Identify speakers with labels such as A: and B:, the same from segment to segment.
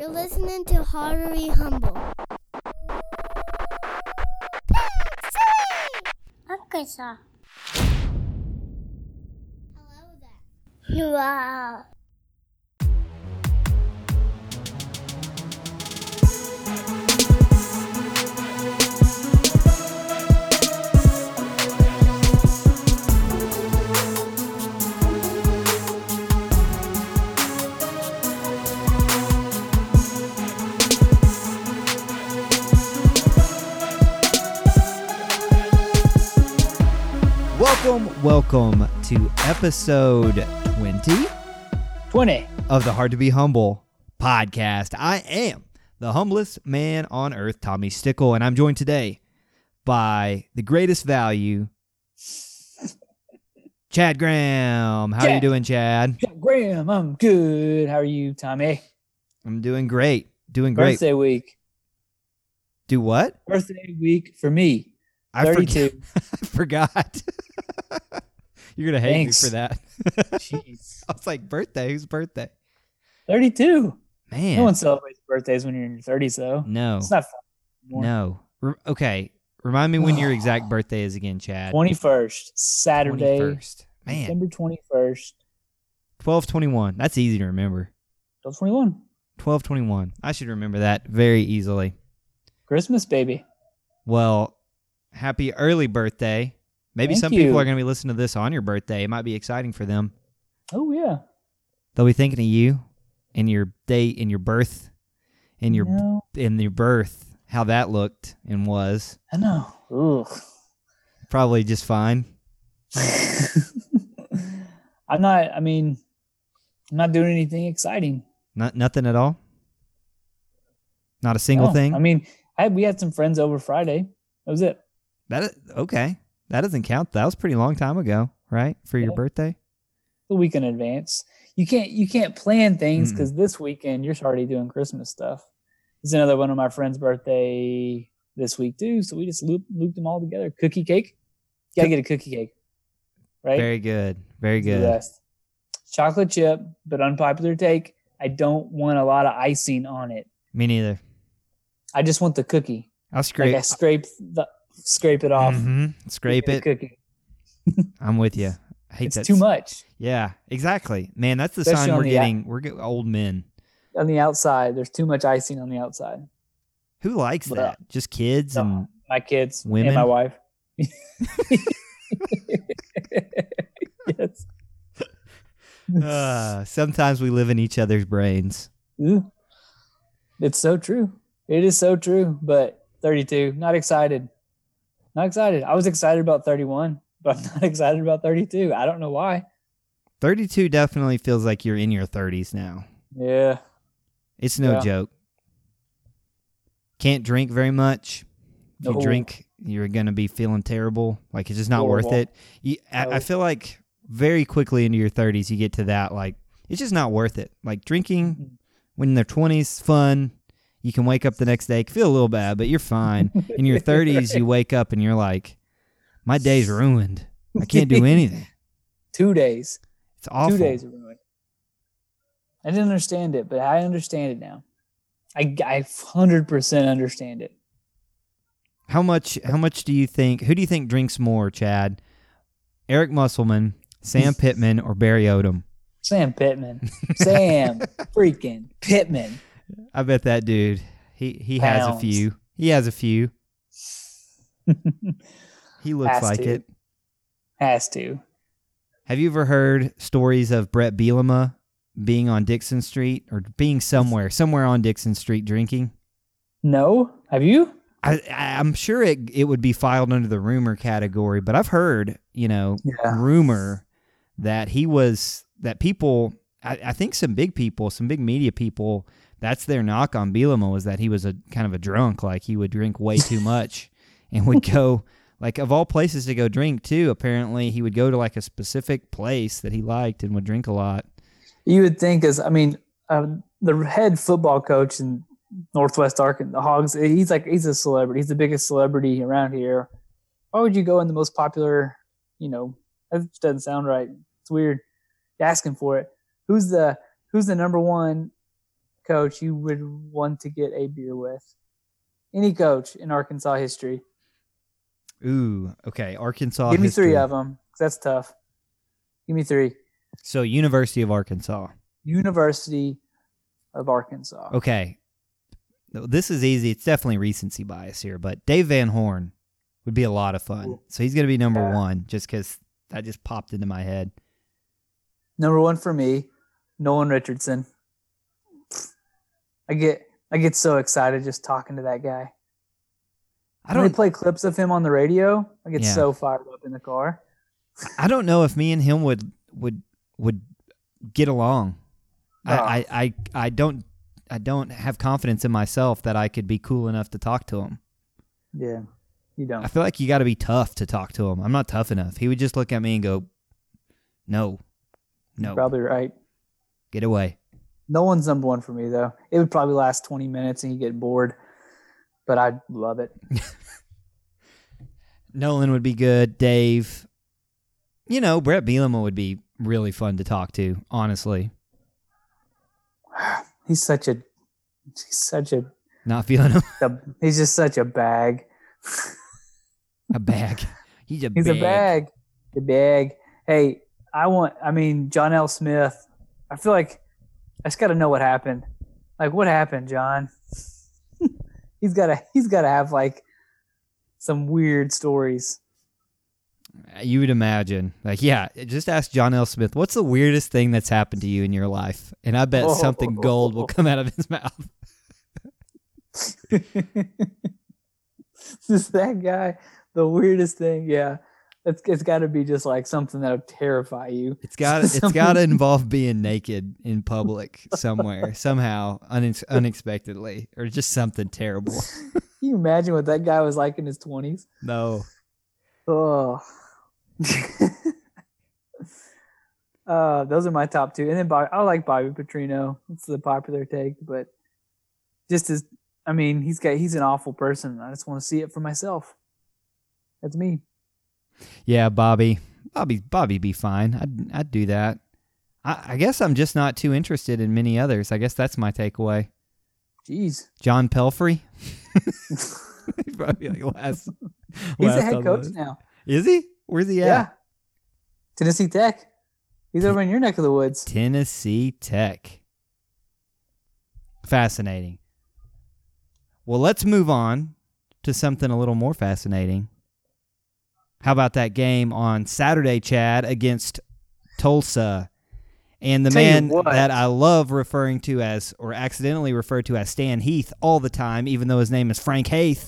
A: You're listening to Heartily Humble. Arkansas. Hello there. Wow.
B: Welcome to episode 20 of the Hard to Be Humble podcast. I am the humblest man on earth, Tommy Stickle, and I'm joined today by the greatest value, Chad Graham. How are you doing, Chad?
C: Chad Graham, I'm good. How are you, Tommy?
B: I'm doing great.
C: Birthday week.
B: Do what?
C: Birthday week for me.
B: I
C: 32.
B: I forgot. You're going to hate me for that.
C: Jeez.
B: I was like, birthday? Whose birthday?
C: 32.
B: Man.
C: No one celebrates birthdays when you're in your 30s, though.
B: No.
C: It's not fun anymore.
B: No. Okay. Remind me when your exact birthday is again, Chad.
C: 21st. Saturday.
B: 21st. Man.
C: December 21st.
B: 12/21. That's easy to remember.
C: 12/21.
B: 12/21. I should remember that very easily.
C: Christmas, baby.
B: Well, happy early birthday. Maybe some people are going to be listening to this on your birthday. It might be exciting for them.
C: Oh, yeah.
B: They'll be thinking of you and your date and your birth and your birth, how that looked and was.
C: I know. Ugh.
B: Probably just fine.
C: I'm not doing anything exciting.
B: Nothing at all? Not a single thing?
C: I mean, we had some friends over Friday. That was it.
B: Okay. That doesn't count. That was a pretty long time ago, right? For your birthday?
C: A week in advance. You can't plan things because this weekend you're already doing Christmas stuff. It's another one of my friends' birthday this week too, so we just looped them all together. Cookie cake. You gotta get a cookie cake. Right?
B: Very good. Very good.
C: Yes. Chocolate chip, but unpopular take. I don't want a lot of icing on it.
B: Me neither.
C: I just want the cookie.
B: I'll scrape.
C: Like I scrape it off.
B: Mm-hmm. Scrape it.
C: Cookie.
B: I'm with you. I hate that.
C: It's too much.
B: Yeah, exactly. Man, that's the
C: Especially
B: sign we're getting old men.
C: On the outside, there's too much icing on the outside.
B: Who likes that? Just kids and
C: my kids,
B: women,
C: and my wife. Yes.
B: Sometimes we live in each other's brains.
C: It's so true. It is so true. But 32, not excited. Not excited. I was excited about 31, but I'm not excited about 32. I don't know why.
B: 32 definitely feels like you're in your 30s now.
C: Yeah.
B: It's no joke. Can't drink very much. If you drink, you're going to be feeling terrible. Like, it's just not worth it. I feel like very quickly into your 30s, you get to that, like, it's just not worth it. Like, drinking when they're 20s, fun. You can wake up the next day, feel a little bad, but you're fine. In your 30s, you wake up and you're like, my day's ruined. I can't do anything.
C: 2 days.
B: It's awful.
C: 2 days are ruined. I didn't understand it, but I understand it now. I 100% understand it.
B: How much do you think, who do you think drinks more, Chad? Eric Musselman, Sam Pittman, or Barry Odom?
C: Sam Pittman. Sam freaking Pittman.
B: I bet that dude, he has a few. He has a few. He looks like it.
C: Has to.
B: Have you ever heard stories of Brett Bielema being on Dixon Street or being somewhere on Dixon Street drinking?
C: No. Have you?
B: I'm sure it would be filed under the rumor category, but I've heard, rumor that people, I think some big media people, that's their knock on Bielema, was that he was a kind of a drunk. Like, he would drink way too much and would go, like, of all places to go drink too, apparently he would go to like a specific place that he liked and would drink a lot.
C: You would think, the head football coach in Northwest Arkansas, the Hogs, he's a celebrity. He's the biggest celebrity around here. Why would you go in the most popular, that just doesn't sound right. It's weird. You're asking for it. Who's the number one coach you would want to get a beer with? Any coach in Arkansas history.
B: Ooh, okay. Arkansas
C: Give me
B: history.
C: 3 of them. That's tough. Give me 3.
B: So, University of Arkansas.
C: University of Arkansas.
B: Okay. This is easy. It's definitely recency bias here, but Dave Van Horn would be a lot of fun.
C: Ooh.
B: So, he's going to be number 1 just because that just popped into my head.
C: Number 1 for me, Nolan Richardson. I get so excited just talking to that guy. When they play clips of him on the radio, I get so fired up in the car.
B: I don't know if me and him would get along.
C: No.
B: I don't have confidence in myself that I could be cool enough to talk to him.
C: Yeah, you don't.
B: I feel like you got to be tough to talk to him. I'm not tough enough. He would just look at me and go, "No,
C: You're probably right.
B: Get away."
C: No one's number 1 for me, though. It would probably last 20 minutes and you get bored, but I'd love it.
B: Nolan would be good. Dave. Brett Bielema would be really fun to talk to, honestly.
C: He's such a
B: not feeling him.
C: He's just such a bag.
B: A bag. He's a
C: bag. The bag. Hey, John L. Smith. I feel like I just got to know what happened. Like, what happened, John? He's got to have like some weird stories.
B: You would imagine. Like, yeah, just ask John L. Smith, what's the weirdest thing that's happened to you in your life? And I bet something gold will come out of his mouth.
C: Just that guy, the weirdest thing, yeah. It's got to be just like something that would terrify you.
B: It's got to involve being naked in public somewhere, somehow, unexpectedly, or just something terrible.
C: Can you imagine what that guy was like in his 20s?
B: No.
C: Oh. Those are my top 2. And then I like Bobby Petrino. It's the popular take, but he's an awful person. I just want to see it for myself. That's me.
B: Yeah, Bobby be fine. I'd do that. I guess I'm just not too interested in many others. I guess that's my takeaway.
C: Jeez.
B: John Pelfrey. He's probably like last.
C: He's a head coach now.
B: Is he? Where's he at?
C: Yeah. Tennessee Tech. He's over in your neck of the woods.
B: Tennessee Tech. Fascinating. Well, let's move on to something a little more fascinating. How about that game on Saturday, Chad, against Tulsa? And the man that I love referring to as, or accidentally referred to as Stan Heath all the time, even though his name is Frank Haith.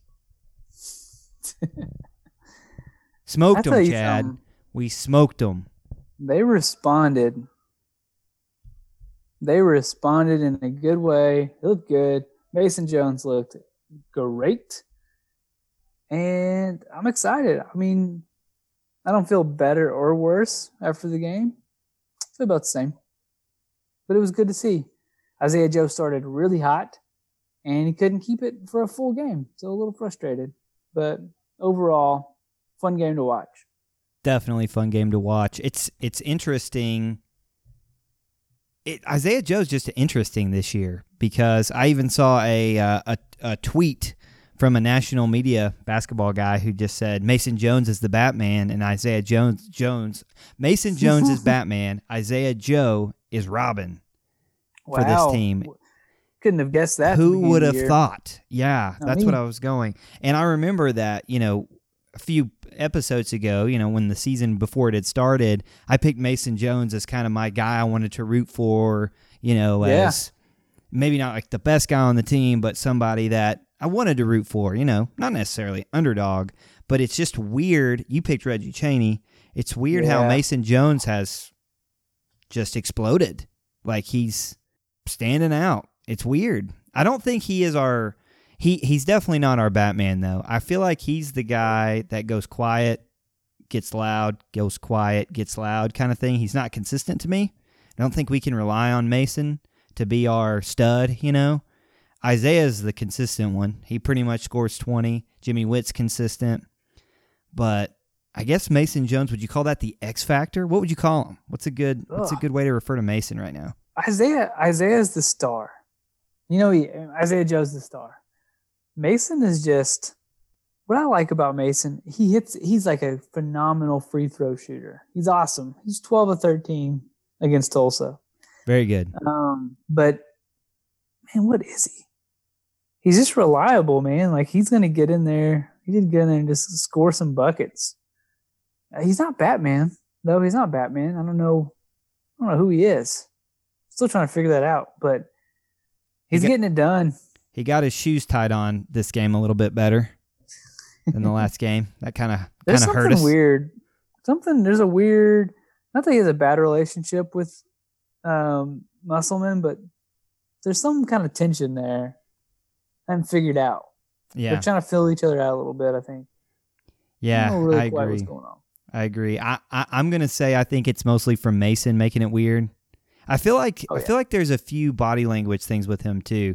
B: Smoked him, Chad. We smoked him.
C: They responded in a good way. It looked good. Mason Jones looked great. And I'm excited. I mean, I don't feel better or worse after the game. I feel about the same. But it was good to see. Isaiah Joe started really hot, and he couldn't keep it for a full game. So a little frustrated. But overall, fun game to watch.
B: Definitely fun game to watch. It's interesting. Isaiah Joe's just interesting this year because I even saw a tweet from a national media basketball guy who just said Mason Jones is the Batman and Isaiah Jones. Mason Jones is Batman. Isaiah Joe is Robin for this team.
C: Couldn't have guessed that.
B: Who would have thought? Yeah, that's what I was going. And I remember that, a few episodes ago, when the season before it had started, I picked Mason Jones as kind of my guy I wanted to root for, as maybe not like the best guy on the team, but somebody that I wanted to root for, not necessarily underdog, but it's just weird. You picked Reggie Chaney. It's weird how Mason Jones has just exploded. Like he's standing out. It's weird. I don't think he is he's definitely not our Batman though. I feel like he's the guy that goes quiet, gets loud, goes quiet, gets loud kind of thing. He's not consistent to me. I don't think we can rely on Mason to be our stud, Isaiah's the consistent one. He pretty much scores 20. Jimmy Witt's consistent. But I guess Mason Jones, would you call that the X factor? What would you call him? What's a good way to refer to Mason right now?
C: Isaiah's the star. Isaiah Joe's the star. Mason is just what I like about Mason. He's like a phenomenal free throw shooter. He's awesome. He's 12 of 13 against Tulsa.
B: Very good.
C: But man, what is he? He's just reliable, man. Like he's gonna get in there. He did get in there and just score some buckets. He's not Batman, though. He's not Batman. I don't know who he is. Still trying to figure that out, but he's getting it done.
B: He got his shoes tied on this game a little bit better than the last game. That kind of hurt us.
C: There's a weird. Not that he has a bad relationship with Musselman, but there's some kind of tension there. I haven't figured out.
B: Yeah,
C: they're trying to fill each other out a little bit, I think.
B: Yeah,
C: I don't know really
B: I
C: quite
B: agree.
C: What's going on.
B: I agree. I'm gonna say I think it's mostly from Mason making it weird. I feel like there's a few body language things with him too.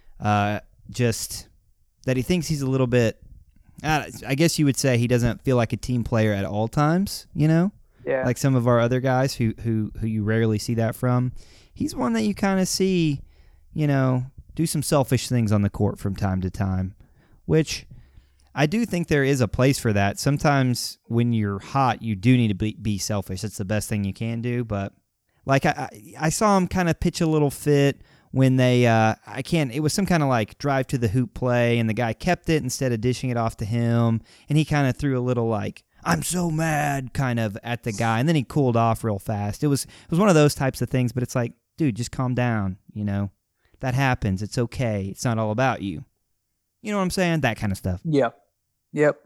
B: Just that he thinks he's a little bit. I guess you would say he doesn't feel like a team player at all times.
C: Yeah.
B: Like some of our other guys who you rarely see that from. He's one that you kind of see, do some selfish things on the court from time to time, which I do think there is a place for that. Sometimes when you're hot, you do need to be selfish. That's the best thing you can do. But like I saw him kind of pitch a little fit when they it was some kind of like drive to the hoop play, and the guy kept it instead of dishing it off to him, and he kind of threw a little like, I'm so mad kind of at the guy, and then he cooled off real fast. It was one of those types of things, but it's like, dude, just calm down, That happens. It's okay. It's not all about you. You know what I'm saying? That kind of stuff.
C: Yep.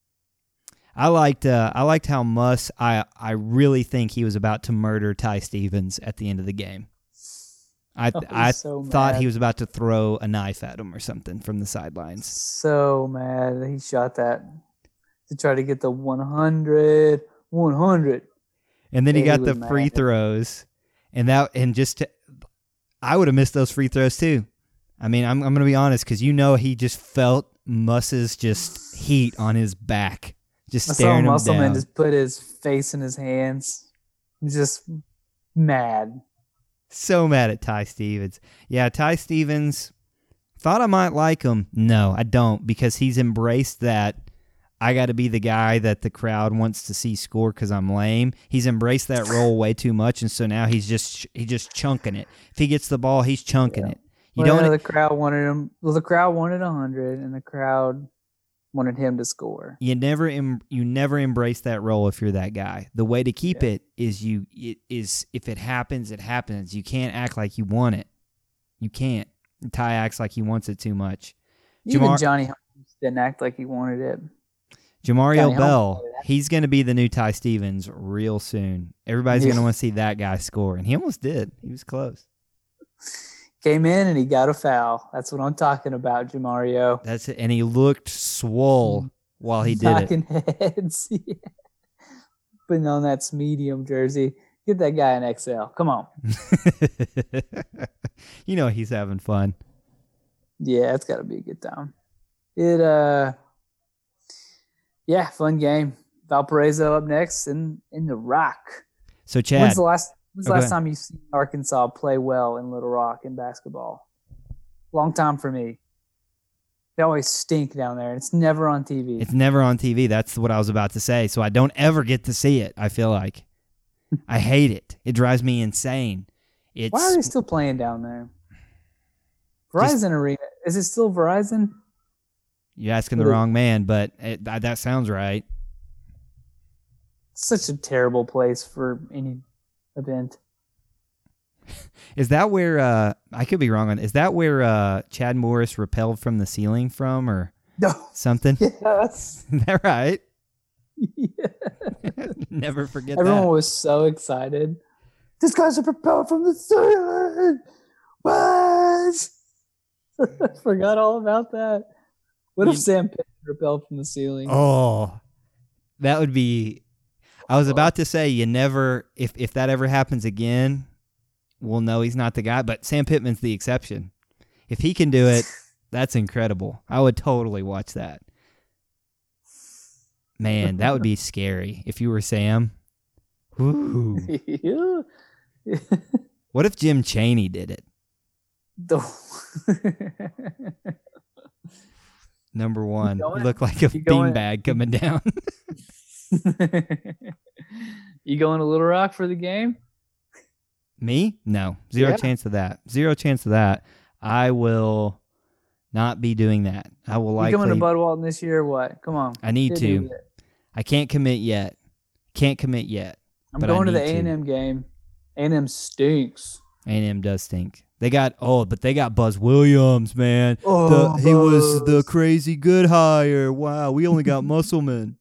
B: I liked how Muss, I really think he was about to murder Ty Stevens at the end of the game. I thought he was about to throw a knife at him or something from the sidelines.
C: So mad that he shot that to try to get the 100.
B: And then he got the free throws, I would have missed those free throws too. I mean, I'm going to be honest, because he just felt Muss's just heat on his back, just staring him down.
C: Musselman just put his face in his hands, just mad.
B: So mad at Ty Stevens. Yeah, Ty Stevens, thought I might like him. No, I don't, because he's embraced that I got to be the guy that the crowd wants to see score because I'm lame. He's embraced that role way too much, and so now he's just chunking it. If he gets the ball, he's chunking it.
C: The crowd wanted him. Well, the crowd wanted 100, and the crowd wanted him to score.
B: You never embrace that role if you're that guy. The way to keep it is if it happens, it happens. You can't act like you want it. You can't. Ty acts like he wants it too much.
C: Even Johnny Holmes didn't act like he wanted it.
B: Jamario Bell, he's going to be the new Ty Stevens real soon. Everybody's going to want to see that guy score, and he almost did. He was close.
C: Came in and he got a foul. That's what I'm talking about, Jamario.
B: That's it. And he looked swole while he did
C: knocking heads. Yeah. Putting on that medium jersey. Get that guy an XL. Come on.
B: He's having fun.
C: Yeah, it's got to be a good time. Fun game. Valparaiso up next in the Rock.
B: So, Chad.
C: When's the last time you've seen Arkansas play well in Little Rock in basketball? Long time for me. They always stink down there. It's never on TV.
B: It's never on TV. That's what I was about to say. So I don't ever get to see it, I feel like. I hate it. It drives me insane.
C: Why are they still playing down there? Verizon Arena. Is it still Verizon?
B: You're asking the wrong man, but that sounds right.
C: Such a terrible place for any event.
B: Is that where I could be wrong on? Is that where Chad Morris rappelled from the ceiling from, or something?
C: Yes.
B: Is that right?
C: Yeah.
B: Never forget.
C: Everyone was so excited. This guy's a propelled from the ceiling. What? I forgot all about that. What if Sam Pittman rappelled from the ceiling?
B: Oh, that would be. I was about to say you never. If that ever happens again, we'll know he's not the guy. But Sam Pittman's the exception. If he can do it, that's incredible. I would totally watch that. Man, that would be scary if you were Sam. Ooh. What if Jim Chaney did it? Number one, you look like a beanbag coming down.
C: You going to Little Rock for the game?
B: Me? No. Zero chance of that. Zero chance of that. I will not be doing that. I will likely...
C: You coming to Bud Walton this year or what? Come on.
B: I need to. I can't commit yet. I'm
C: going to the A&M game. A&M stinks.
B: A&M does stink. They got Buzz Williams, man. He was the crazy good hire. Wow, we only got Musselman.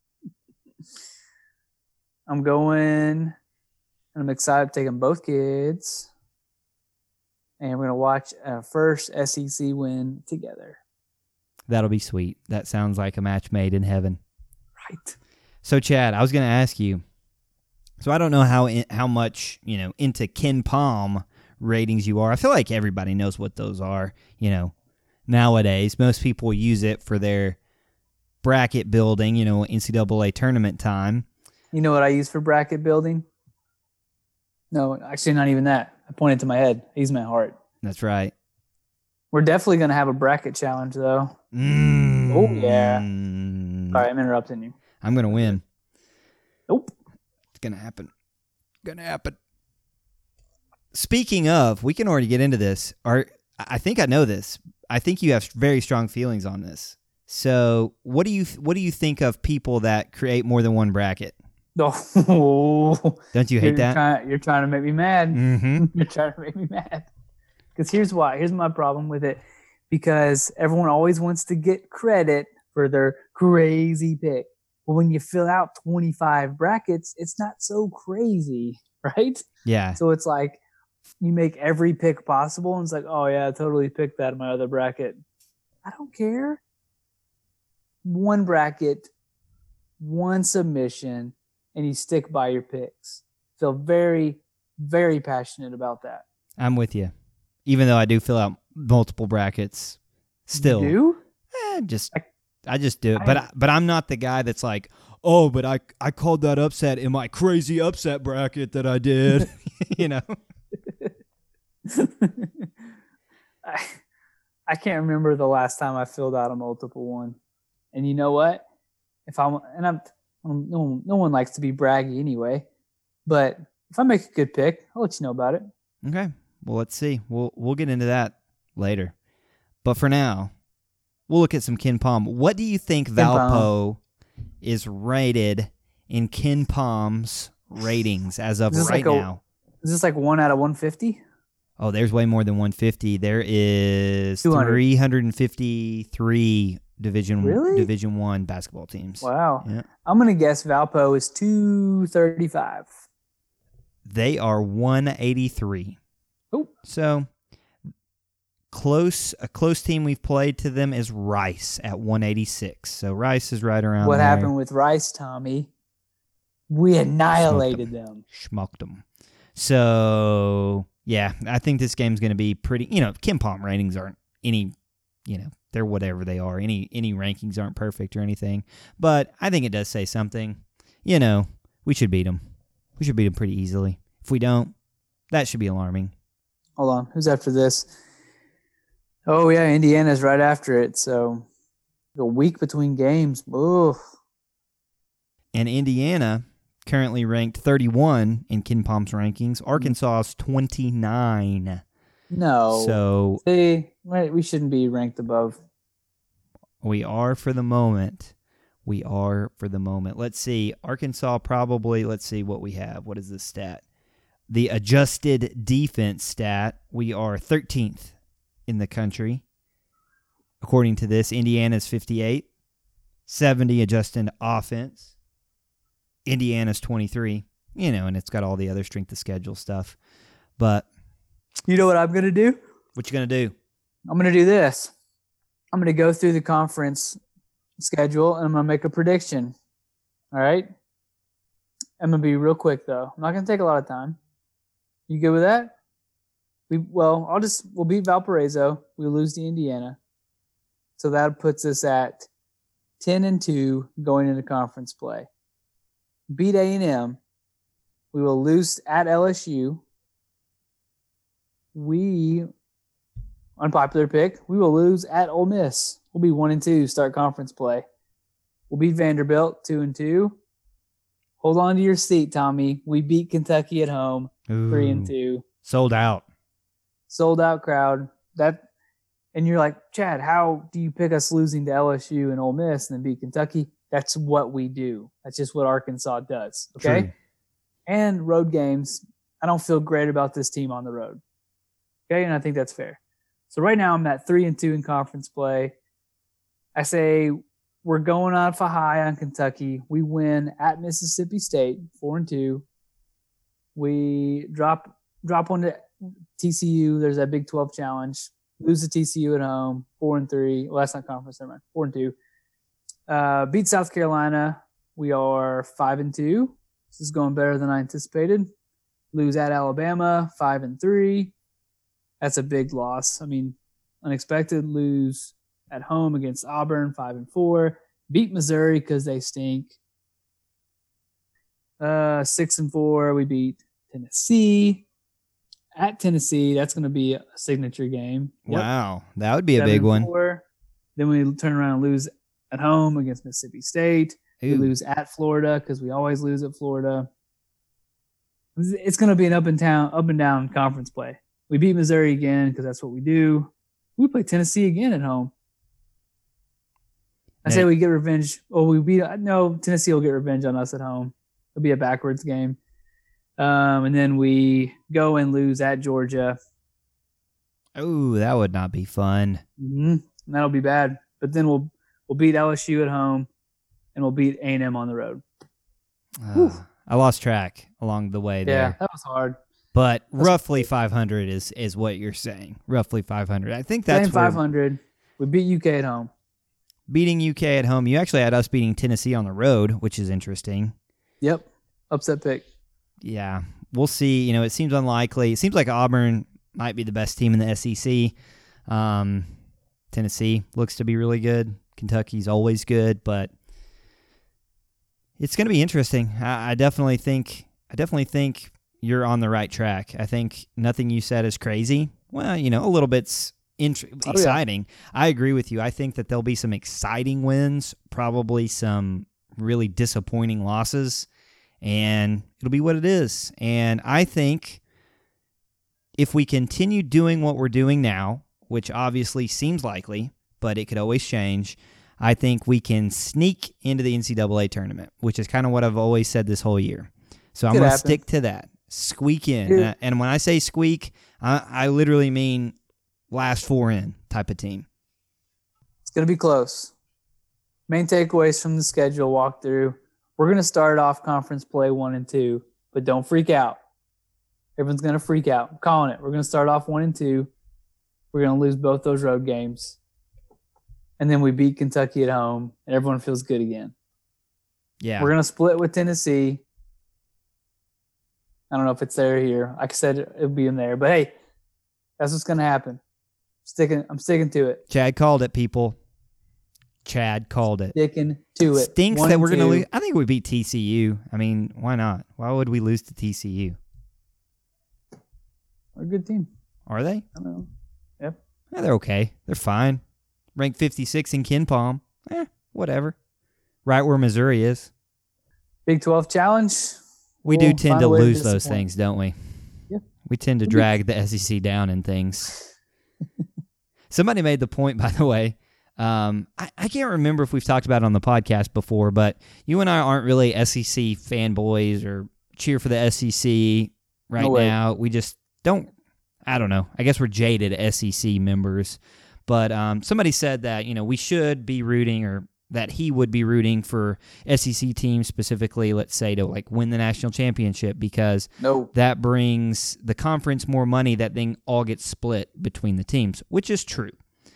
C: I'm going, and I'm excited taking both kids, and we're going to watch a first SEC win together.
B: That'll be sweet. That sounds like a match made in heaven.
C: Right.
B: So, Chad, I was going to ask you, so I don't know how much, into KenPom ratings you are. I feel like everybody knows what those are, nowadays. Most people use it for their bracket building, NCAA tournament time.
C: You know what I use for bracket building? No, actually not even that. I pointed to my head. I use my heart.
B: That's right.
C: We're definitely going to have a bracket challenge, though. Oh, yeah. Sorry, I'm interrupting you.
B: I'm going to win.
C: Nope.
B: It's going to happen. Speaking of, we can already get into this. I think I know this. I think you have very strong feelings on this. So, what do you think of people that create more than one bracket?
C: Oh,
B: don't you hate that?
C: You're trying to make me mad.
B: Mm-hmm.
C: You're trying to make me mad. Because here's why. Here's my problem with it. Because everyone always wants to get credit for their crazy pick. But when you fill out 25 brackets, it's not so crazy, right?
B: Yeah.
C: So it's like you make every pick possible, and it's like, oh yeah, I totally picked that in my other bracket. I don't care. One bracket, one submission, and you stick by your picks. Feel very, very passionate about that.
B: I'm with you. Even though I do fill out multiple brackets, still.
C: You do?
B: I just do it. But I'm not the guy that's like, oh, but I called that upset in my crazy upset bracket that I did.
C: I can't remember the last time I filled out a multiple one. And you know what? No one likes to be braggy anyway. But if I make a good pick, I'll let you know about it.
B: Okay. Well, let's see. We'll get into that later. But for now, we'll look at some KenPom. What do you think Valpo is rated in KenPom's ratings as of right now?
C: Is this like 1 out of 150?
B: Oh, there's way more than 150. There is 353 Division 1 basketball teams.
C: Wow.
B: Yeah.
C: I'm going to guess Valpo is 235.
B: They are 183.
C: Oh.
B: So a close team we've played to them is Rice at 186. So Rice is right around
C: What
B: there.
C: happened with Rice, Tommy? We annihilated them.
B: Schmucked them. So, yeah, I think this game's going to be pretty, KenPom ratings aren't any, they're whatever they are. Any rankings aren't perfect or anything. But I think it does say something. We should beat them. We should beat them pretty easily. If we don't, that should be alarming.
C: Hold on. Who's after this? Oh, yeah, Indiana's right after it. So, a week between games. Ooh.
B: And Indiana, currently ranked 31 in KenPom's rankings. Arkansas is 29.
C: No.
B: So
C: see, we shouldn't be ranked above.
B: We are for the moment. Let's see. Arkansas probably, let's see what we have. What is the stat? The adjusted defense stat. We are 13th in the country. According to this, Indiana's 58. 70 adjusted offense. Indiana's 23. And it's got all the other strength of schedule stuff. But
C: you know what I'm going to do?
B: What you going to do?
C: I'm going to do this. I'm going to go through the conference schedule, and I'm going to make a prediction. All right? I'm going to be real quick, though. I'm not going to take a lot of time. You good with that? We'll beat Valparaiso. We lose to Indiana. So that puts us at 10-2 going into conference play. Beat A&M. We will lose at LSU. We unpopular pick, we will lose at Ole Miss. We'll be 1-2 start conference play. We'll beat Vanderbilt 2-2. Hold on to your seat, Tommy. We beat Kentucky at home 3-2.
B: Sold out
C: crowd. And you're like, Chad, how do you pick us losing to LSU and Ole Miss and then beat Kentucky? That's what we do. That's just what Arkansas does. Okay.
B: True.
C: And road games. I don't feel great about this team on the road. Okay. And I think that's fair. So right now I'm at 3-2 in conference play. I say we're going off a high on Kentucky. We win at Mississippi State 4-2. We drop one to TCU. There's that Big 12 challenge. Lose to TCU at home 4-3. Well, that's not conference. Never mind. 4-2. Beat South Carolina. We are 5-2. This is going better than I anticipated. Lose at Alabama 5-3. That's a big loss. I mean, unexpected. Lose at home against Auburn 5-4. Beat Missouri because they stink. 6-4. We beat Tennessee. At Tennessee, that's going to be a signature game. Yep.
B: Wow, that would be a big one.
C: Then we turn around and lose at home against Mississippi State. Ooh. We lose at Florida because we always lose at Florida. It's going to be an up and down conference play. We beat Missouri again because that's what we do. We play Tennessee again at home. I say we get revenge. Tennessee will get revenge on us at home. It'll be a backwards game. And then we go and lose at Georgia.
B: Oh, that would not be fun.
C: Mm-hmm. That'll be bad. But then we'll beat LSU at home, and we'll beat A&M on the road.
B: I lost track along the way there.
C: Yeah, that was hard.
B: But roughly 500 is what you're saying. Roughly 500. I think that's
C: 500. We beat UK at home.
B: Beating UK at home. You actually had us beating Tennessee on the road, which is interesting.
C: Yep. Upset pick.
B: Yeah, we'll see. It seems unlikely. It seems like Auburn might be the best team in the SEC. Tennessee looks to be really good. Kentucky's always good, but it's going to be interesting. I definitely think you're on the right track. I think nothing you said is crazy. Well, a little bit's exciting. Yeah. I agree with you. I think that there'll be some exciting wins, probably some really disappointing losses. And it'll be what it is. And I think if we continue doing what we're doing now, which obviously seems likely, but it could always change, I think we can sneak into the NCAA tournament, which is kind of what I've always said this whole year. So I'm going to stick to that. Squeak in. Yeah. And when I say squeak, I literally mean last four in type of team.
C: It's going to be close. Main takeaways from the schedule walkthrough. We're going to start off conference play 1-2, but don't freak out. Everyone's going to freak out. I'm calling it. We're going to start off 1-2. We're going to lose both those road games. And then we beat Kentucky at home, and everyone feels good again.
B: Yeah.
C: We're going to split with Tennessee. I don't know if it's there or here. Like I said, it'll be in there. But, hey, that's what's going to happen. I'm sticking to it.
B: Chad called it, people. Chad called it.
C: Sticking to it.
B: Stinks that we're going to lose. I think we beat TCU. I mean, why not? Why would we lose to TCU?
C: They're a good team.
B: Are they?
C: I don't know. Yep.
B: Yeah, they're okay. They're fine. Ranked 56 in KenPom. Whatever. Right where Missouri is.
C: Big 12 challenge.
B: We do tend to lose those things, don't we?
C: Yeah.
B: We tend to drag the SEC down in things. Somebody made the point, by the way. I can't remember if we've talked about it on the podcast before, but you and I aren't really SEC fanboys or cheer for the SEC right now. We just don't. I don't know. I guess we're jaded SEC members. But somebody said that we should be rooting, or that he would be rooting for SEC teams specifically, let's say, to win the national championship, because that brings the conference more money that then all gets split between the teams, which is true.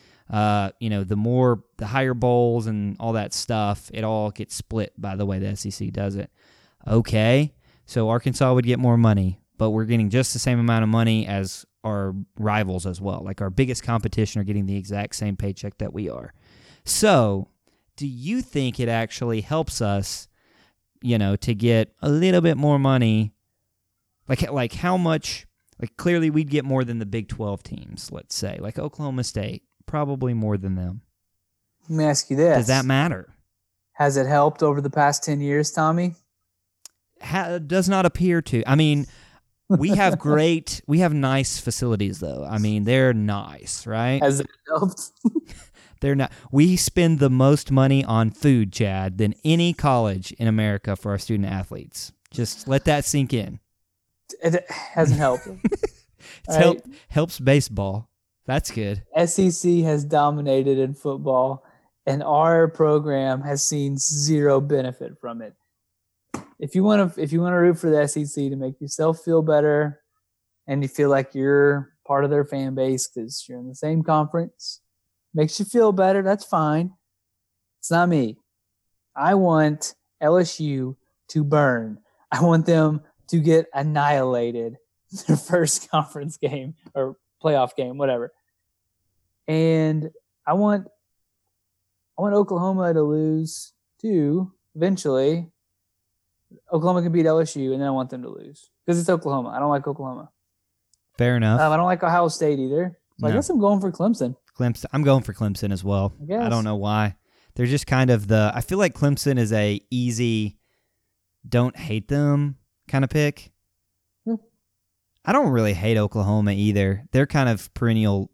B: The higher bowls and all that stuff, it all gets split by the way the SEC does it. Okay, so Arkansas would get more money, but we're getting just the same amount of money as our rivals as well. Like our biggest competition are getting the exact same paycheck that we are. So do you think it actually helps us, to get a little bit more money? Like how much Like, clearly we'd get more than the Big 12 teams, let's say. Like Oklahoma State, probably more than them.
C: Let me ask you this.
B: Does that matter?
C: Has it helped over the past 10 years, Tommy?
B: Does not appear to. I mean, we have nice facilities, though. I mean, they're nice, right?
C: Has it helped?
B: They're not. We spend the most money on food, Chad, than any college in America for our student athletes. Just let that sink in.
C: It hasn't helped.
B: Helps baseball. That's good.
C: SEC has dominated in football, and our program has seen zero benefit from it. If you want to root for the SEC to make yourself feel better, and you feel like you're part of their fan base because you're in the same conference, makes you feel better, that's fine. It's not me. I want LSU to burn. I want them to get annihilated their first conference game or playoff game, whatever. And I want Oklahoma to lose too. Eventually, Oklahoma can beat LSU, and then I want them to lose because it's Oklahoma. I don't like Oklahoma.
B: Fair enough.
C: I don't like Ohio State either. So I guess I'm going for Clemson.
B: I'm going for Clemson as well. I don't know why. They're just kind of I feel like Clemson is a easy, don't hate them kind of pick. I don't really hate Oklahoma either. They're kind of perennial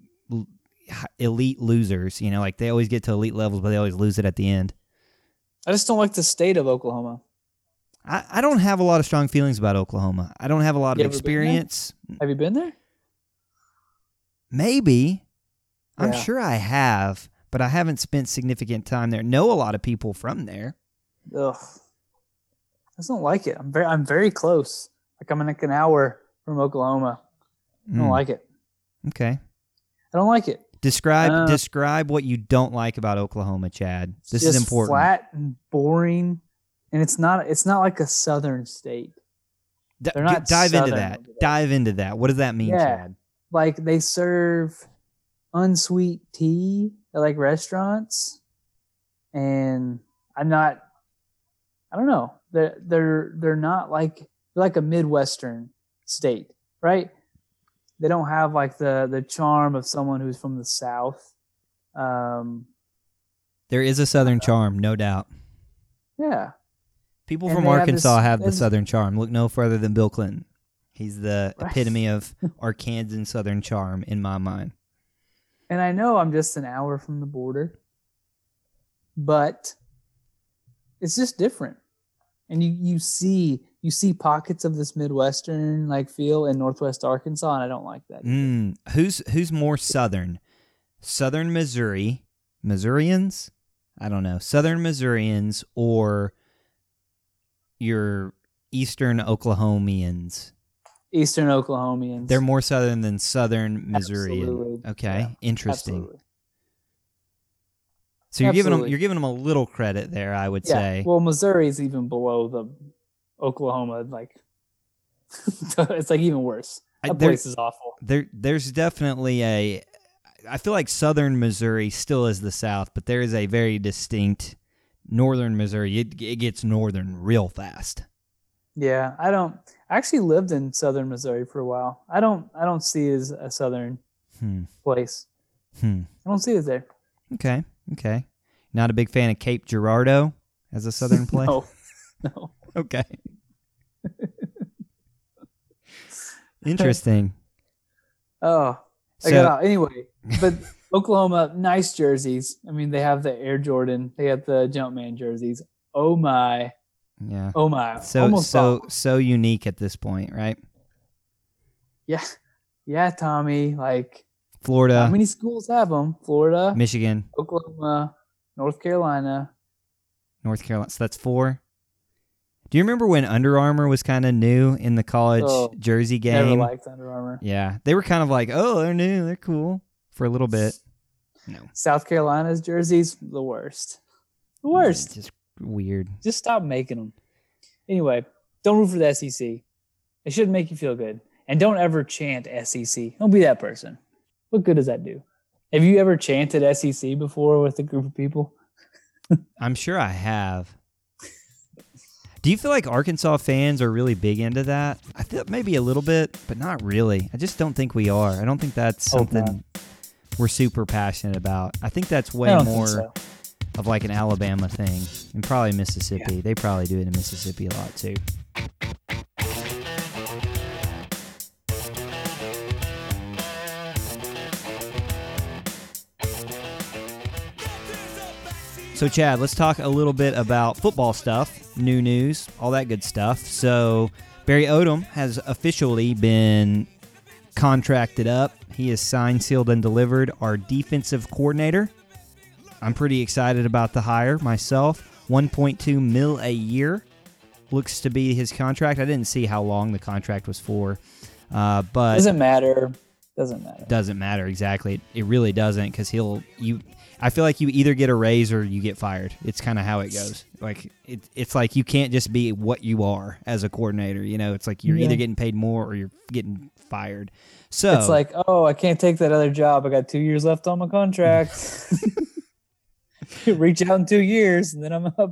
B: elite losers. You know, like they always get to elite levels, but they always lose it at the end.
C: I just don't like the state of Oklahoma.
B: I don't have a lot of strong feelings about Oklahoma. I don't have a lot of experience.
C: Have you been there?
B: Maybe. Yeah. I'm sure I have, but I haven't spent significant time there. Know a lot of people from there.
C: Ugh. I just don't like it. I'm very close. Like I'm like an hour from Oklahoma. I don't like it.
B: Okay.
C: I don't like it.
B: Describe what you don't like about Oklahoma, Chad. This is important.
C: Flat and boring, and it's not like a southern state. They're not
B: dive into that. Dive into that. What does that mean, Chad?
C: Like they serve unsweet tea at like restaurants, and I don't know. They're not like a Midwestern state, right? They don't have like the charm of someone who's from the South.
B: There is a Southern charm, no doubt.
C: Yeah.
B: People from Arkansas have the Southern charm. Look no further than Bill Clinton. He's the epitome of Arkansan Southern charm in my mind.
C: And I know I'm just an hour from the border, but it's just different. And you see pockets of this Midwestern like feel in Northwest Arkansas, and I don't like that.
B: Who's more Southern? Southern Missourians? I don't know. Southern Missourians or your Eastern Oklahomians?
C: Eastern Oklahomians.
B: They're more Southern than Southern Missourian.
C: Absolutely.
B: Okay, yeah, interesting.
C: Absolutely.
B: So you're giving them a little credit there, I would say.
C: Well, Missouri is even below the Oklahoma. Like, it's like even worse. That place is awful.
B: There's definitely I feel like Southern Missouri still is the South, but there is a very distinct Northern Missouri. It gets northern real fast. Yeah,
C: I actually lived in Southern Missouri for a while. I don't see it as a Southern place. I don't see it there.
B: Okay. Not a big fan of Cape Girardeau as a Southern place?
C: No.
B: Okay. Interesting.
C: Anyway, but Oklahoma, nice jerseys. I mean, they have the Air Jordan. They have the Jumpman jerseys. Oh my.
B: Yeah.
C: Oh my.
B: So unique at this point, right?
C: Yeah. Yeah, Tommy. Like
B: Florida.
C: How many schools have them? Florida,
B: Michigan,
C: Oklahoma, North Carolina.
B: So that's 4. Do you remember when Under Armour was kind of new in the college jersey game?
C: Never liked Under Armour.
B: Yeah. They were kind of like, oh, they're new. They're cool for a little bit. No.
C: South Carolina's jerseys, the worst. The worst.
B: Just weird.
C: Just stop making them. Anyway, don't root for the SEC. It should make you feel good. And don't ever chant SEC. Don't be that person. What good does that do? Have you ever chanted SEC before with a group of people?
B: I'm sure I have. Do you feel like Arkansas fans are really big into that? I feel maybe a little bit, but not really. I just don't think we are. I don't think that's something we're super passionate about. I think that's way more of like an Alabama thing, and probably Mississippi. Yeah. They probably do it in Mississippi a lot too. So, Chad, let's talk a little bit about football stuff, new news, all that good stuff. So, Barry Odom has officially been contracted up. He is signed, sealed, and delivered, our defensive coordinator. I'm pretty excited about the hire myself. $1.2 million a year looks to be his contract. I didn't see how long the contract was for, but
C: doesn't matter.
B: Doesn't matter exactly. It really doesn't, because I feel like you either get a raise or you get fired. It's kind of how it goes. Like it's like you can't just be what you are as a coordinator. You know, it's like you're either getting paid more or you're getting fired. So
C: it's like, oh, I can't take that other job. I got 2 years left on my contract. Reach out in 2 years, and then I'm up.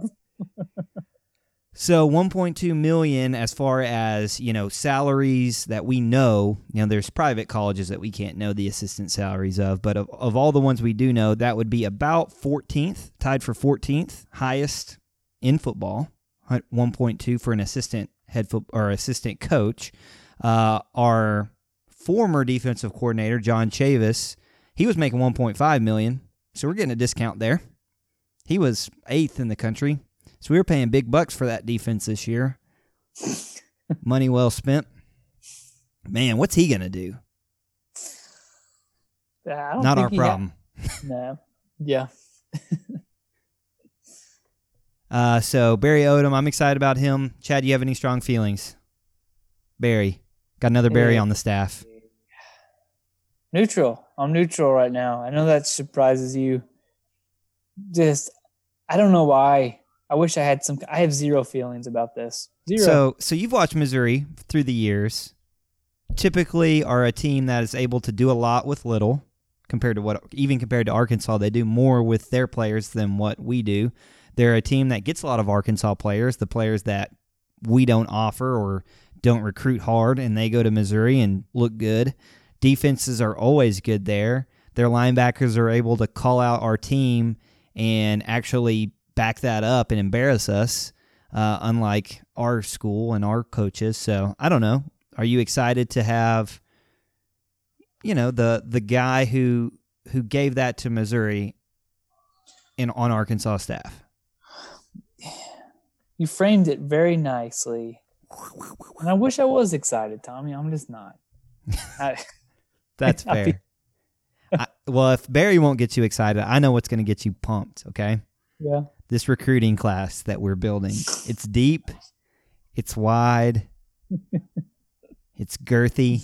B: So $1.2 million as far as, salaries that we know. There's private colleges that we can't know the assistant salaries of, but of all the ones we do know, that would be about 14th, tied for 14th highest in football. 1.2 for an assistant assistant coach. Our former defensive coordinator, John Chavis, he was making $1.5 million, so we're getting a discount there. He was 8th in the country. So we were paying big bucks for that defense this year. Money well spent. Man, what's he going to do? Not our problem.
C: No. Yeah.
B: So Barry Odom, I'm excited about him. Chad, do you have any strong feelings? Barry. Got another Barry on the staff.
C: Neutral. I'm neutral right now. I know that surprises you. I don't know why. I wish I had I have zero feelings about this. Zero.
B: So you've watched Missouri through the years. Typically are a team that is able to do a lot with little compared to Arkansas. They do more with their players than what we do. They're a team that gets a lot of Arkansas players, the players that we don't offer or don't recruit hard, and they go to Missouri and look good. Defenses are always good there. Their linebackers are able to call out our team and actually back that up and embarrass us, unlike our school and our coaches. So I don't know. Are you excited to have, the guy who gave that to Missouri on Arkansas staff?
C: You framed it very nicely, and I wish I was excited, Tommy. I'm just not.
B: That's fair. Well, if Barry won't get you excited, I know what's going to get you pumped. Okay.
C: Yeah.
B: This recruiting class that we're building. It's deep. It's wide. It's girthy.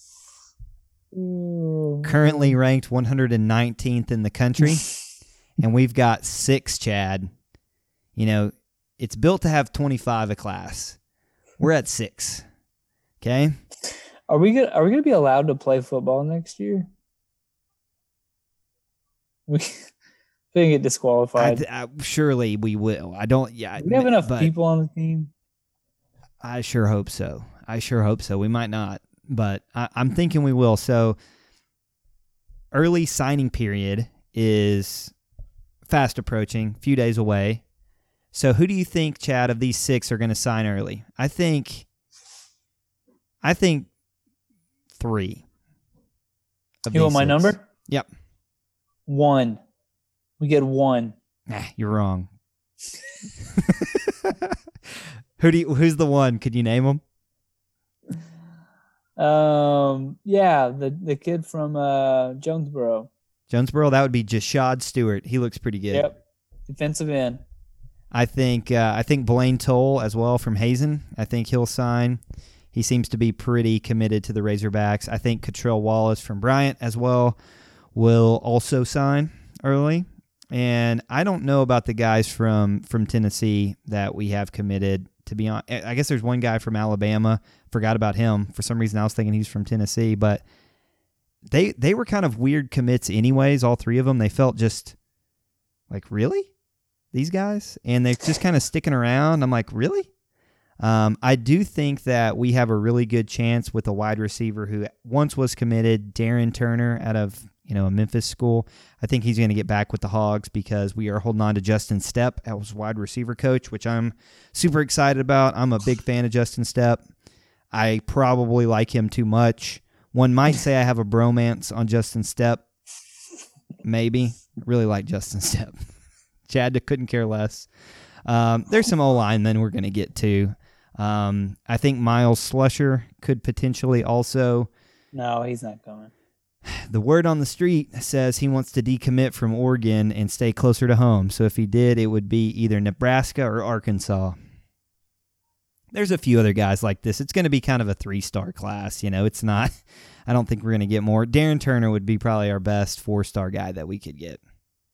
C: Ooh.
B: Currently ranked 119th in the country. And we've got 6, Chad. It's built to have 25 a class. We're at 6. Okay?
C: Are we gonna be allowed to play football next year? We get disqualified.
B: Surely we will. I don't. Yeah.
C: Do we have enough people on the team?
B: I sure hope so. We might not, but I'm thinking we will. So early signing period is fast approaching, a few days away. So who do you think, Chad, of these 6 are going to sign early? I think 3.
C: You want my number?
B: Yep.
C: 1. We get 1.
B: Nah, you're wrong. Who's the one? Could you name him?
C: Yeah, the kid from Jonesboro.
B: That would be Jashad Stewart. He looks pretty good.
C: Yep. Defensive end.
B: I think Blaine Toll as well from Hazen. I think he'll sign. He seems to be pretty committed to the Razorbacks. I think Cottrell Wallace from Bryant as well will also sign early. And I don't know about the guys from Tennessee that we have committed, to be honest. I guess there's one guy from Alabama. Forgot about him. For some reason, I was thinking he's from Tennessee. But they were kind of weird commits anyways, all 3 of them. They felt just like, really? These guys? And they're just kind of sticking around. I'm like, really? I do think that we have a really good chance with a wide receiver who once was committed, Darren Turner, out of a Memphis school. I think he's going to get back with the Hogs because we are holding on to Justin Stepp as wide receiver coach, which I'm super excited about. I'm a big fan of Justin Stepp. I probably like him too much. One might say I have a bromance on Justin Stepp. Maybe. Really like Justin Stepp. Chad couldn't care less. There's some O-linemen we're going to get to. I think Miles Slusher could potentially also.
C: No, he's not coming.
B: The word on the street says he wants to decommit from Oregon and stay closer to home. So if he did, it would be either Nebraska or Arkansas. There's a few other guys like this. It's going to be kind of a 3-star class. It's not. I don't think we're going to get more. Darren Turner would be probably our best 4-star guy that we could get.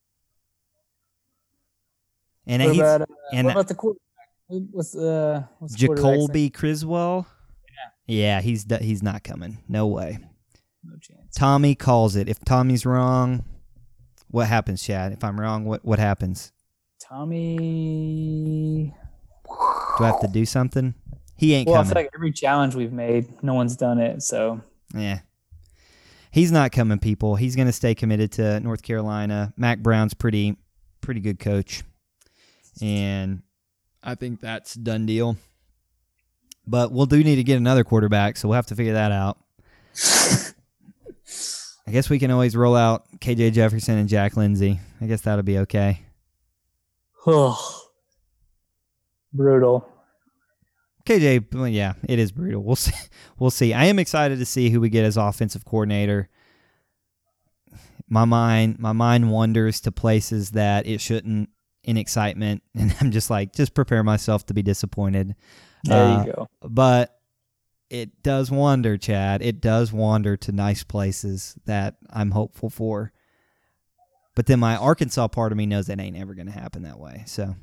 B: And
C: what about the quarterback? What's
B: Jacoby Criswell? Yeah, he's not coming. No way.
C: No chance.
B: Tommy calls it. If Tommy's wrong, what happens, Chad? If I'm wrong, what happens?
C: Tommy.
B: Do I have to do something? He ain't
C: coming.
B: Coming.
C: I feel like every challenge we've made, no one's done it. So
B: yeah, he's not coming. People, he's going to stay committed to North Carolina. Mac Brown's pretty good coach. And I think that's a done deal. But we'll need to get another quarterback, so we'll have to figure that out. I guess we can always roll out KJ Jefferson and Jack Lindsey. I guess that'll be okay.
C: Brutal.
B: KJ, well, yeah, it is brutal. We'll see. We'll see. I am excited to see who we get as offensive coordinator. My mind wanders to places that it shouldn't in excitement, and I'm just prepare myself to be disappointed.
C: There you go.
B: But it does wander, Chad. It does wander to nice places that I'm hopeful for. But then my Arkansas part of me knows that ain't ever going to happen that way. So,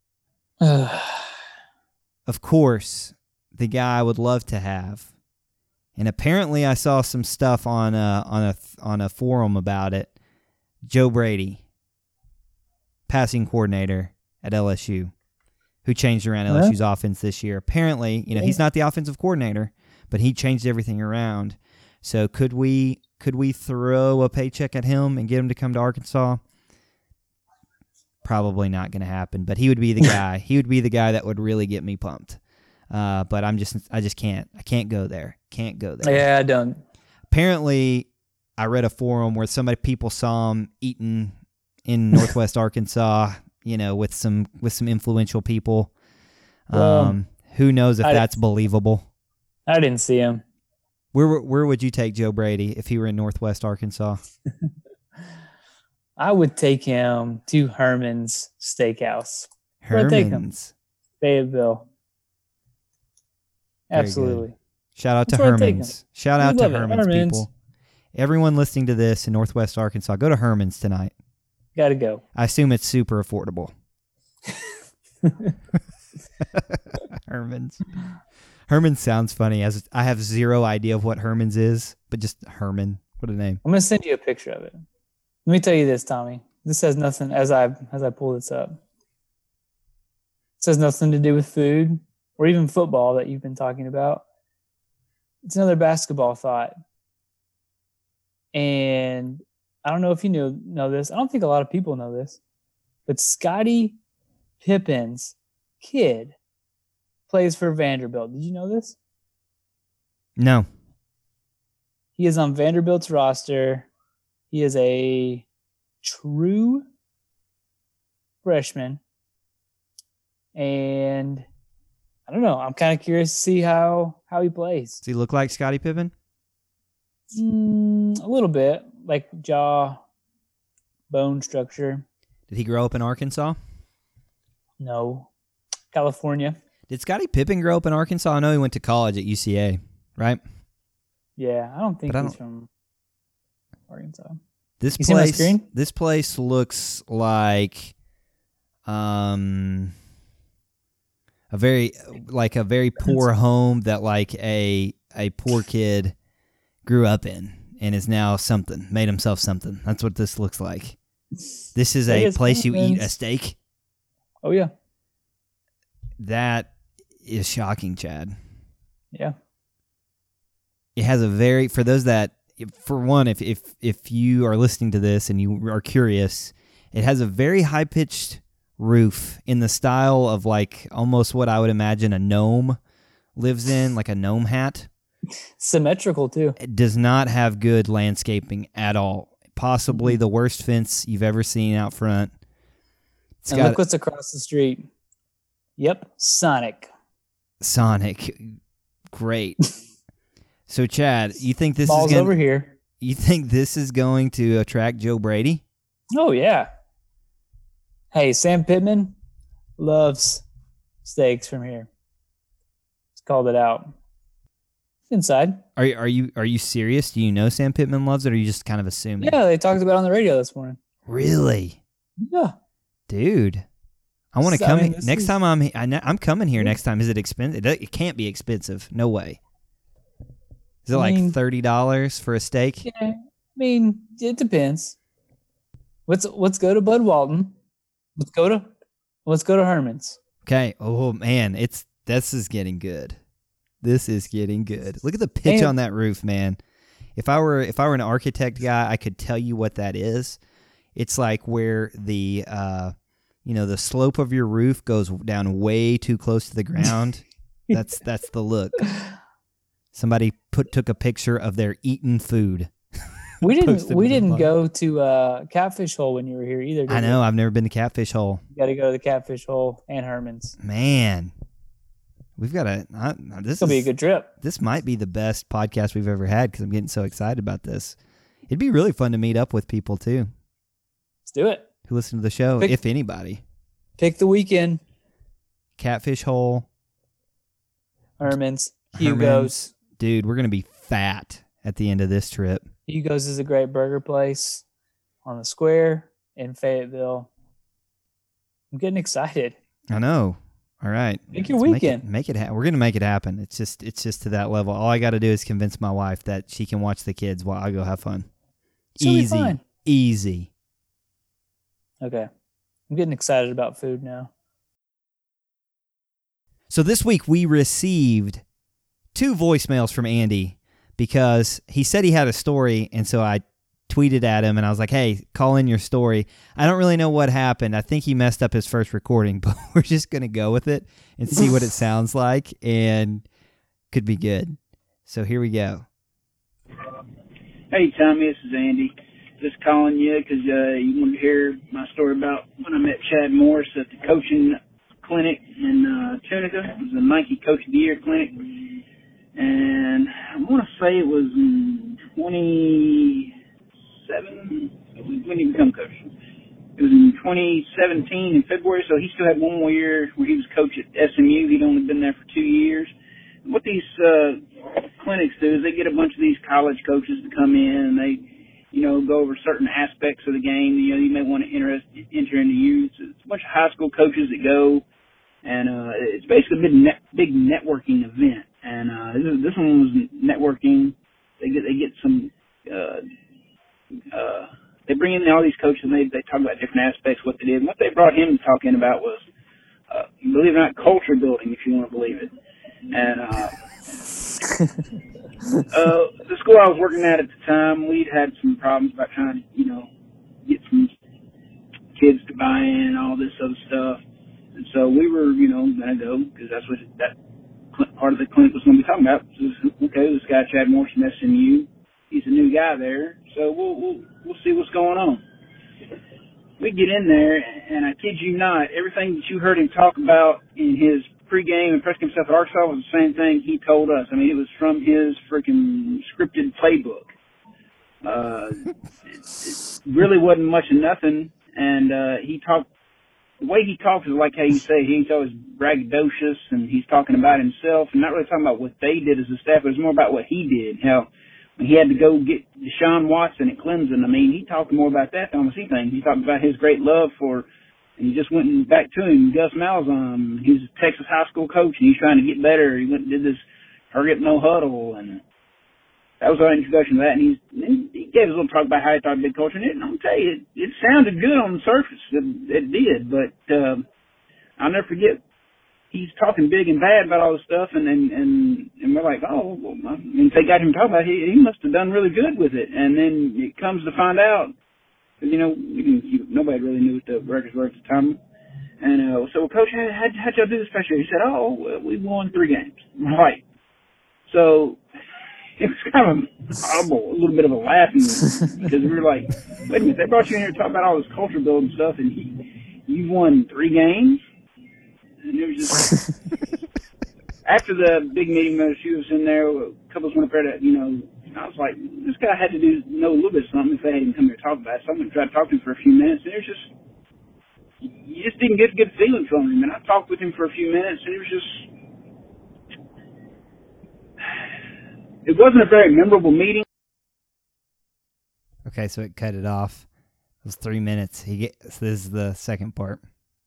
B: of course, the guy I would love to have, and apparently I saw some stuff on a forum about it. Joe Brady, passing coordinator at LSU, who changed around LSU's offense this year. Apparently, he's not the offensive coordinator, but he changed everything around. So could we throw a paycheck at him and get him to come to Arkansas? Probably not going to happen, but he would be the guy. He would be the guy that would really get me pumped. But I just can't. I can't go there. Can't go there.
C: Yeah, I don't.
B: Apparently, I read a forum where people saw him eating in Northwest Arkansas, with some influential people. Who knows if that's believable?
C: I didn't see him.
B: Where would you take Joe Brady if he were in Northwest Arkansas?
C: I would take him to Herman's Steakhouse.
B: Herman's?
C: Fayetteville. Absolutely.
B: Shout out to Herman's. Shout out to Herman's, people. Everyone listening to this in Northwest Arkansas, go to Herman's tonight.
C: Gotta go.
B: I assume it's super affordable. Herman's. Herman sounds funny. As I have zero idea of what Herman's is, but just Herman. What a name.
C: I'm going to send you a picture of it. Let me tell you this, Tommy. This has nothing, as I pull this up. This has nothing to do with food or even football that you've been talking about. It's another basketball thought. And I don't know if you know this. I don't think a lot of people know this. But Scottie Pippen's kid plays for Vanderbilt. Did you know this?
B: No.
C: He is on Vanderbilt's roster. He is a true freshman. And I don't know. I'm kind of curious to see how he plays.
B: Does he look like Scottie Pippen?
C: A little bit. Like jaw, bone structure.
B: Did he grow up in Arkansas?
C: No. California.
B: Did Scottie Pippen grow up in Arkansas? I know he went to college at UCA, right?
C: Yeah, I don't think he's from Arkansas.
B: This place looks like a very poor home that like a poor kid grew up in and is now something, made himself something. That's what this looks like. This is a place you eat a steak.
C: Oh yeah.
B: That is shocking, Chad.
C: Yeah.
B: It has a very, for those that, for one, if you are listening to this and you are curious, it has a very high-pitched roof in the style of like almost what I would imagine a gnome lives in, like a gnome hat.
C: Symmetrical, too.
B: It does not have good landscaping at all. Possibly the worst fence you've ever seen out front.
C: And look what's across the street. Yep, Sonic.
B: Great. So, Chad, you think this
C: Ball's
B: is
C: over here?
B: You think this is going to attract Joe Brady?
C: Oh yeah. Hey, Sam Pittman loves steaks from here. Just called it out. It's inside.
B: Are you serious? Do you know Sam Pittman loves it, or are you just kind of assuming?
C: Yeah, they talked about it on the radio this morning.
B: Really?
C: Yeah.
B: Dude, I want to come next time. I'm coming here next time. Is it expensive? It can't be expensive. No way. Is it like $30 for a steak?
C: Yeah, I mean, it depends. Let's go to Bud Walton. Let's go to Herman's.
B: Okay. Oh man, this is getting good. This is getting good. Look at the pitch on that roof, man. If I were an architect guy, I could tell you what that is. It's like where the the slope of your roof goes down way too close to the ground. That's the look. Somebody took a picture of their eaten food.
C: We didn't go to Catfish Hole when you were here either.
B: I know. I've never been to Catfish Hole.
C: You got to go to the Catfish Hole and Herman's.
B: Man, we've got to. This will
C: be a good trip.
B: This might be the best podcast we've ever had because I'm getting so excited about this. It'd be really fun to meet up with people too.
C: Let's do it.
B: Who listen to the show, if anybody.
C: Pick the weekend.
B: Catfish Hole.
C: Herman's. Hugo's.
B: Dude, we're going to be fat at the end of this trip.
C: Hugo's is a great burger place on the square in Fayetteville. I'm getting excited.
B: I know. All right.
C: Make your weekend.
B: Make it happen. We're going to make it happen. It's just to that level. All I got to do is convince my wife that she can watch the kids while I go have fun. Easy.
C: Okay. I'm getting excited about food now.
B: So this week we received 2 voicemails from Andy because he said he had a story, and so I tweeted at him, and I was like, hey, call in your story. I don't really know what happened. I think he messed up his first recording, but we're just going to go with it and see what it sounds like, and could be good. So here we go.
D: Hey, Tommy, this is Andy. Just calling you because you wanted to hear my story about when I met Chad Morris at the coaching clinic in Tunica. It was the Nike Coach of the Year clinic. And I want to say it was in 27, when he became coach. It was in 2017 in February, so he still had one more year where he was coach at SMU. He'd only been there for 2 years. And what these clinics do is they get a bunch of these college coaches to come in, and they, go over certain aspects of the game. You may want to enter into youth. It's a bunch of high school coaches that go, and it's basically a big networking event. And this one was networking. They get some. They bring in all these coaches, and they talk about different aspects of what they did. And what they brought him talking about was, believe it or not, culture building, if you want to believe it. And the school I was working at the time, we'd had some problems about trying to, get some kids to buy in and all this other stuff. And so we were, going to go because that's what that part of the clinic was going to be talking about. So, okay, this guy Chad Morris from SMU, he's a new guy there, so we'll see what's going on. We get in there, and I kid you not, everything that you heard him talk about in his pregame and press game stuff at Arkansas was the same thing he told us. I mean, it was from his freaking scripted playbook. It really wasn't much of nothing, and the way he talks is like how you say he's always braggadocious, and he's talking about himself and not really talking about what they did as a staff, but it's more about what he did. How when he had to go get Deshaun Watson at Clemson, I mean, he talked more about that than almost anything. He talked about his great love for, and he just went back to him, Gus Malzahn. He was a Texas high school coach, and he's trying to get better. He went and did this hurry up, no huddle, and that was our introduction to that. And he gave us a little talk about how he thought big culture. And I'll tell you, it sounded good on the surface. It did, but I'll never forget he's talking big and bad about all this stuff, and we're like, oh, well, I mean, if they got him talking about it, he must have done really good with it. And then it comes to find out, you know, nobody really knew what the records were at the time. And so, well, Coach, how'd y'all do this past year? He said, oh, well, we won 3 games. Right. So it was kind of audible, a little bit of a laughing because we were like, wait a minute, they brought you in here to talk about all this culture building stuff, and you won 3 games? And it was just after the big meeting, she was in there, couples went up there to, you know, I was like, this guy had to know a little bit of something if they had him come here to talk about it. So I'm going to try to talk to him for a few minutes, and it was just, you just didn't get a good feeling from him. And I talked with him for a few minutes, and it was just, it wasn't a very memorable meeting.
B: Okay, so it cut it off. It was 3 minutes. So this is the second part.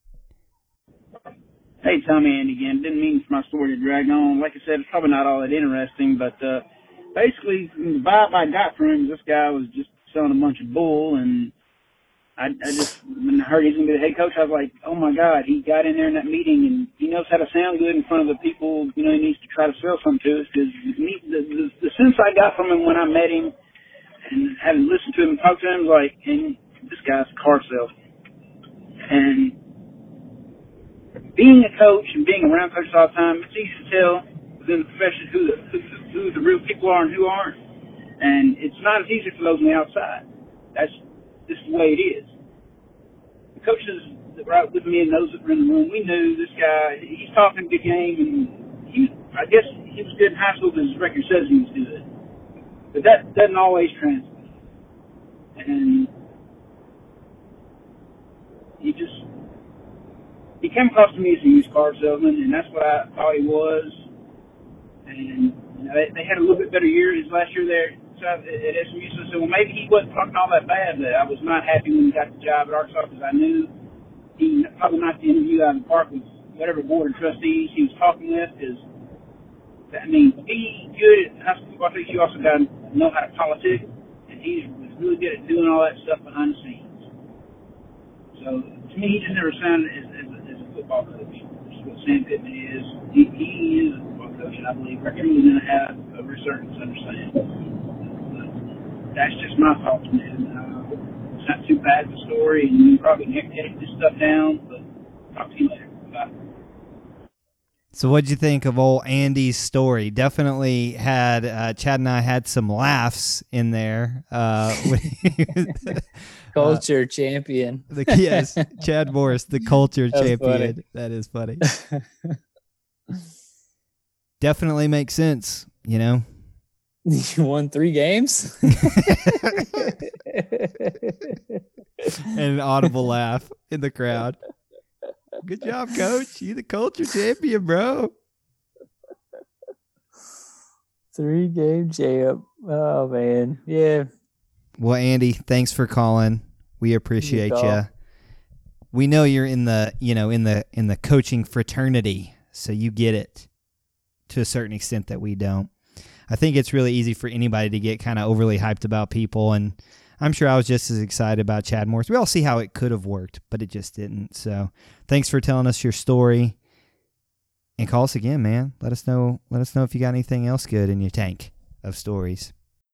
D: Hey, Tommy, Andy again. Didn't mean for my story to drag on. Like I said, it's probably not all that interesting, but basically, the vibe I got from him, this guy was just selling a bunch of bull, and I just, when I heard he's going to be the head coach, I was like, oh my God, he got in there in that meeting, and he knows how to sound good in front of the people, you know, he needs to try to sell something to us, because the sense I got from him when I met him, and having listened to him and talked to him, like, and this guy's a car salesman. And being a coach and being around coaches all the time, it's easy to tell within the profession who the real people are and who aren't. And it's not as easy for those on the outside. This is the way it is. The coaches that were out with me and those that were in the room, we knew this guy, he's talking a good game, and I guess he was good in high school because his record says he was good. But that doesn't always translate. And he came across to me as a used car salesman, and that's what I thought he was. And you know, they had a little bit better year his last year there at SMU, so I said, well, maybe he wasn't talking all that bad, but I was not happy when he got the job at Arkansas because I knew he probably knocked the interview out of the park with whatever board of trustees he was talking with, because, I mean, to be good at high school, I think you also got to know how to politic, and he was really good at doing all that stuff behind the scenes. So, to me, he just never sounded as a football coach, which is what Sam Pittman is. He is a football coach, and I believe we're truly going to have a resurgence under Sam. That's just my thoughts, man. It's not too bad of a story, and you probably can edit this stuff down, but talk to you later. Bye.
B: So what'd you think of old Andy's story? Definitely had, Chad and I had some laughs in there.
C: Culture champion.
B: Yes, Chad Morris, the culture champion.
C: Funny.
B: That is funny. Definitely makes sense, you know?
C: You won 3 games?
B: And an audible laugh in the crowd. Good job, Coach. You the culture champion, bro.
C: 3-game champ. Oh, man. Yeah.
B: Well, Andy, thanks for calling. We appreciate you. We know you're in the, you know, in the coaching fraternity, so you get it to a certain extent that we don't. I think it's really easy for anybody to get kind of overly hyped about people, and I'm sure I was just as excited about Chad Morris. We all see how it could have worked, but it just didn't. So thanks for telling us your story, and call us again, man. Let us know if you got anything else good in your tank of stories.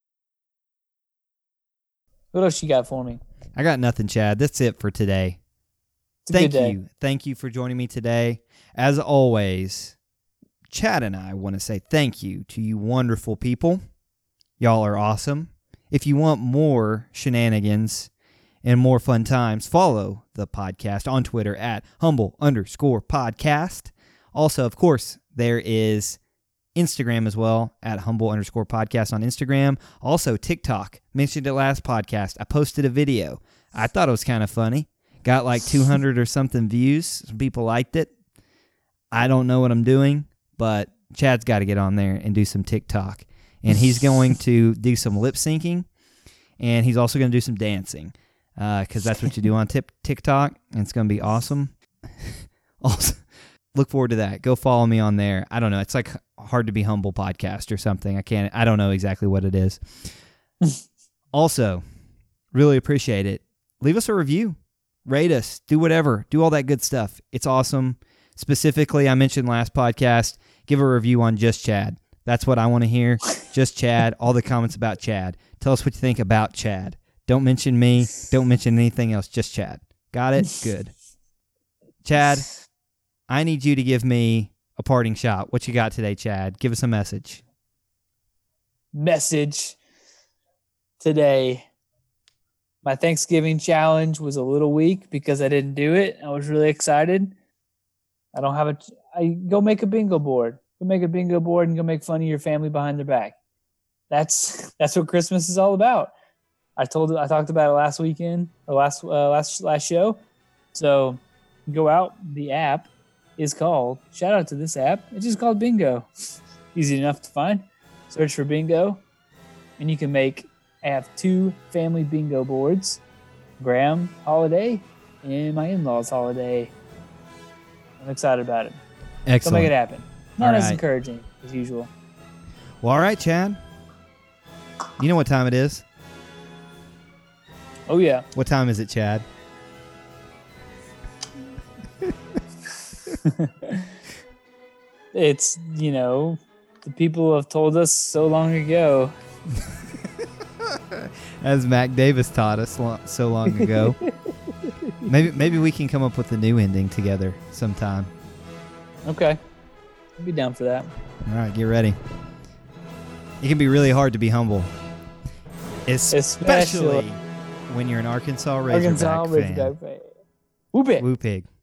C: What else you got for me?
B: I got nothing, Chad. That's it for today. Thank you. Thank you for joining me today. As always, Chad and I want to say thank you to you wonderful people. Y'all are awesome. If you want more shenanigans and more fun times, follow the podcast on Twitter at humble_podcast. Also, of course, there is Instagram as well at humble_podcast on Instagram. Also, TikTok. Mentioned it last podcast. I posted a video. I thought it was kind of funny. Got like 200 or something views. Some people liked it. I don't know what I'm doing, but Chad's got to get on there and do some TikTok. And he's going to do some lip syncing, and he's also going to do some dancing, because that's what you do on TikTok, and it's going to be awesome. Also, look forward to that. Go follow me on there. I don't know. It's like Hard to Be Humble podcast or something. I don't know exactly what it is. Also, really appreciate it. Leave us a review. Rate us. Do whatever. Do all that good stuff. It's awesome. Specifically, I mentioned last podcast, give a review on Just Chad. That's what I want to hear. Just Chad, all the comments about Chad. Tell us what you think about Chad. Don't mention me. Don't mention anything else. Just Chad. Got it? Good. Chad, I need you to give me a parting shot. What you got today, Chad? Give us a message.
C: Message today. My Thanksgiving challenge was a little weak because I didn't do it. I was really excited. I go make a bingo board. Go make a bingo board and go make fun of your family behind their back. That's what Christmas is all about. I talked about it last weekend or last show. So go out. The app is called, shout out to this app. It's just called Bingo. Easy enough to find. Search for Bingo and you can I have 2 family bingo boards, Graham holiday and my in-laws holiday. I'm excited about it.
B: Excellent.
C: So make it happen. Not
B: all
C: as
B: right.
C: encouraging as usual.
B: Well, all right, Chad. You know what time it is?
C: Oh, yeah.
B: What time is it, Chad?
C: It's, the people have told us so long ago.
B: As Mac Davis taught us so long ago. Maybe we can come up with a new ending together sometime.
C: Okay. I'll be down for that.
B: All right, get ready. It can be really hard to be humble. Especially when you're an Arkansas Razorback fan.
C: Whoop it.
B: Woo pig.